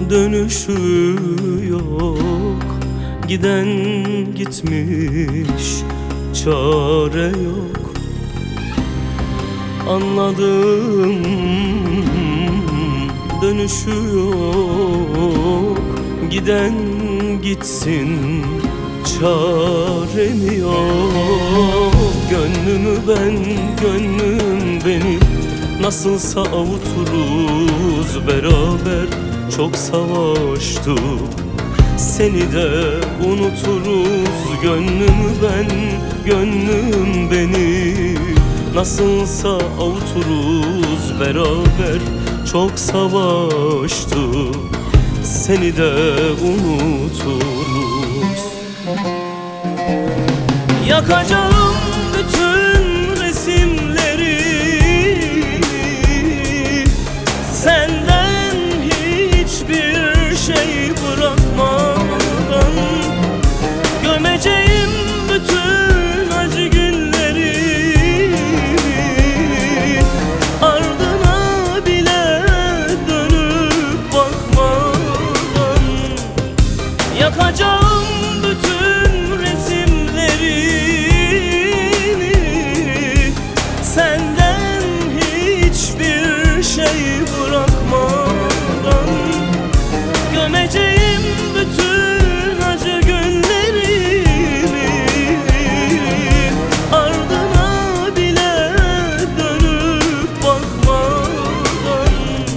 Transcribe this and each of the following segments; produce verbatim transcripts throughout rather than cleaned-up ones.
dönüşü yok. Giden gitmiş, çare yok. Anladım, dönüşü yok. Giden gitsin, çarem yok. Gönlümü ben, gönlüm beni nasılsa avuturuz beraber. Çok savaştık, seni de unuturuz. Gönlümü ben, gönlüm beni nasılsa avuturuz beraber. Çok savaştık, seni de unuturuz. Yakacağım bütün resimleri, senden hiçbir şey bırakmadan. Gömeceğim bütün acı günleri, ardına bile dönüp bakmadan. Yakacağım bütün resimleri, senden hiçbir şey bırakmadan. Gömeceğim bütün acı günlerimi, ardına bile dönüp bakmadan.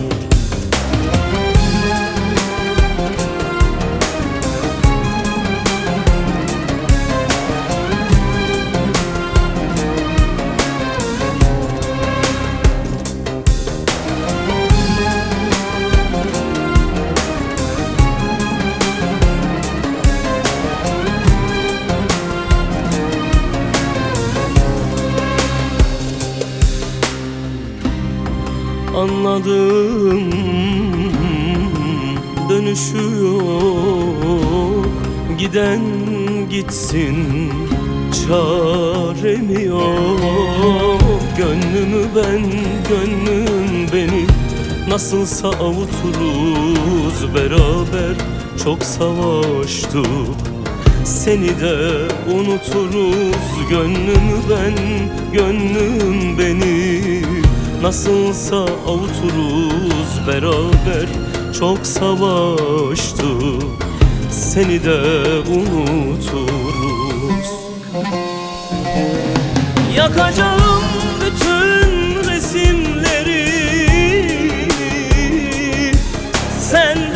Anladım, dönüşü yok. Giden gitsin, çarem yok. Gönlümü ben, gönlüm beni nasılsa avuturuz beraber. Çok savaştık, seni de unuturuz. Gönlümü ben, gönlüm beni nasılsa avuturuz beraber. Çok savaştık, seni de unuturuz. Yakacağım bütün resimleri, sen